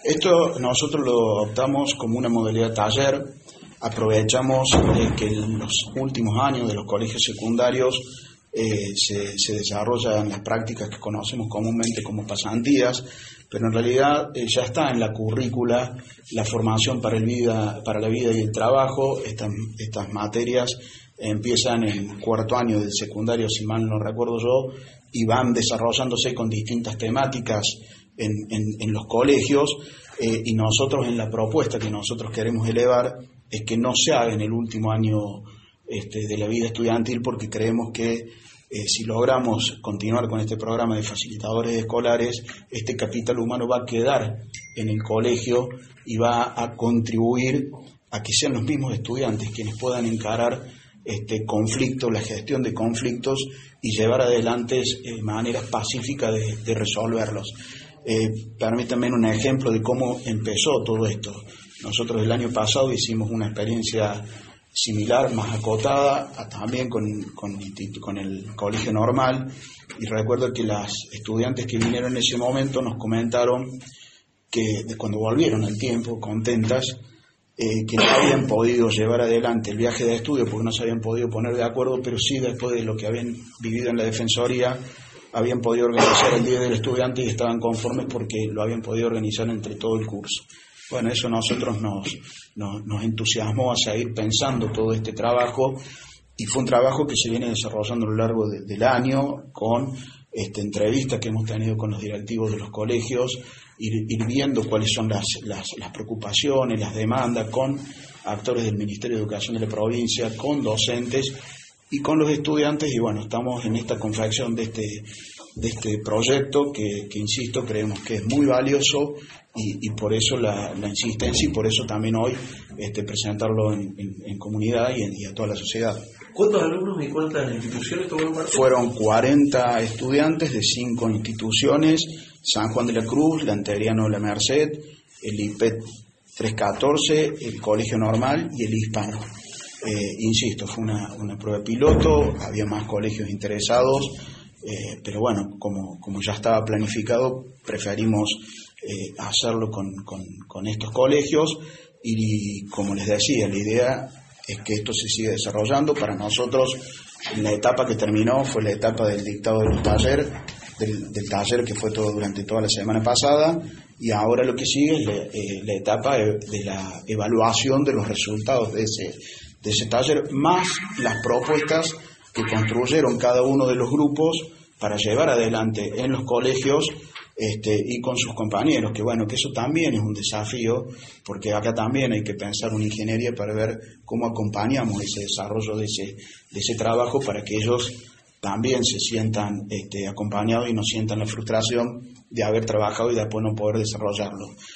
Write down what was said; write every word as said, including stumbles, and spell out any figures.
Esto nosotros lo optamos como una modalidad taller. Aprovechamos eh, que en los últimos años de los colegios secundarios eh, se, se desarrollan las prácticas que conocemos comúnmente como pasantías, pero en realidad eh, ya está en la currícula la formación para, el vida, para la vida y el trabajo. Estas, estas materias empiezan en el cuarto año del secundario, si mal no recuerdo yo, y van desarrollándose con distintas temáticas en, en, en los colegios, eh, y nosotros en la propuesta que nosotros queremos elevar es que no se haga en el último año este, de la vida estudiantil, porque creemos que eh, si logramos continuar con este programa de facilitadores escolares, este capital humano va a quedar en el colegio y va a contribuir a que sean los mismos estudiantes quienes puedan encarar este conflicto, la gestión de conflictos y llevar adelante eh, maneras pacíficas de, de resolverlos. Eh, permítanme un ejemplo de cómo empezó todo esto. Nosotros el año pasado hicimos una experiencia similar, más acotada, a, también con, con, con el colegio normal, y recuerdo que las estudiantes que vinieron en ese momento nos comentaron que de cuando volvieron al tiempo, contentas, eh, que no habían podido llevar adelante el viaje de estudio porque no se habían podido poner de acuerdo, pero sí después de lo que habían vivido en la Defensoría habían podido organizar el Día del Estudiante y estaban conformes porque lo habían podido organizar entre todo el curso. Bueno, eso a nosotros nos, nos, nos entusiasmó a seguir pensando todo este trabajo, y fue un trabajo que se viene desarrollando a lo largo de, del año con este, entrevistas que hemos tenido con los directivos de los colegios, ir, ir viendo cuáles son las, las, las preocupaciones, las demandas, con actores del Ministerio de Educación de la provincia, con docentes y con los estudiantes, y bueno, estamos en esta confección de este, de este proyecto que, que, insisto, creemos que es muy valioso, y, y por eso la, la insistencia, y por eso también hoy este, presentarlo en, en, en comunidad y, en, y a toda la sociedad. ¿Cuántos alumnos y cuántas instituciones tomaron parte? Fueron cuarenta estudiantes de cinco instituciones: San Juan de la Cruz, Lanteriano La Merced, el I P E T trescientos catorce, el Colegio Normal y el Hispano. Eh, insisto, fue una, una prueba piloto, había más colegios interesados, eh, pero bueno, como, como ya estaba planificado, preferimos eh, hacerlo con, con, con estos colegios, y como les decía, la idea es que esto se siga desarrollando. Para nosotros, la etapa que terminó fue la etapa del dictado de los talleres, del, del taller que fue todo durante toda la semana pasada, y ahora lo que sigue es la, eh, la etapa de, de la evaluación de los resultados de ese de ese taller, más las propuestas que construyeron cada uno de los grupos para llevar adelante en los colegios este, y con sus compañeros, que bueno, que eso también es un desafío, porque acá también hay que pensar una ingeniería para ver cómo acompañamos ese desarrollo de ese, de ese trabajo, para que ellos también se sientan este, acompañados y no sientan la frustración de haber trabajado y después no poder desarrollarlo.